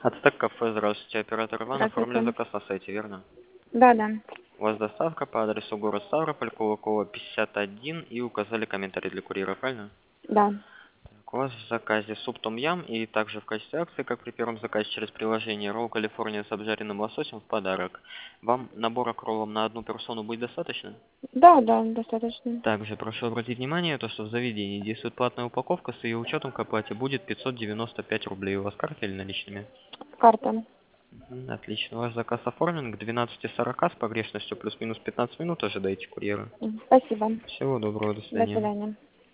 Ацтек кафе, здравствуйте. Оператор Иван, оформили Здравствуйте. заказ на сайте, верно? Да, да. У вас доставка по адресу город Ставрополь, Кулакова, 51, и указали комментарий для курьера, правильно? Да. Так, у вас в заказе суп том-ям, и также в качестве акции, как при первом заказе через приложение, ролл Калифорния с обжаренным лососем в подарок. Вам набора к роллам на одну персону будет достаточно? Да, да, достаточно. Также прошу обратить внимание, то, что в заведении действует платная упаковка, с ее учетом к оплате будет 595 рублей. У вас карта или наличными? Карта. Отлично. Ваш заказ оформлен к 12:40 с погрешностью плюс-минус 15 минут. Ожидайте курьера. Спасибо. Всего доброго, до До свидания. свидания.